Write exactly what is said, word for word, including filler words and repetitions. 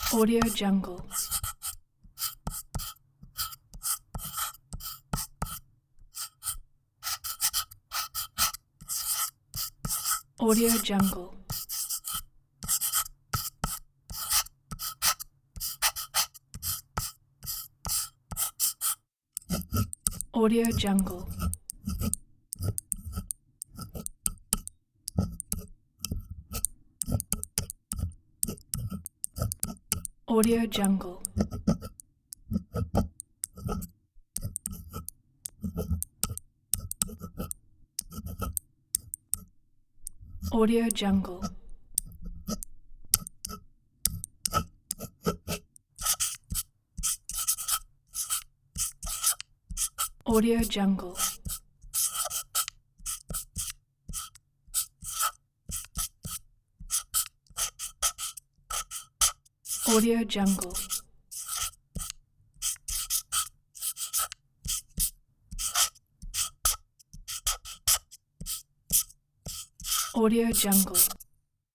Audio Jungle. Audio Jungle. Audio Jungle. Audio Jungle. Audio Jungle. Audio Jungle. Audio Jungle. Audio Jungle.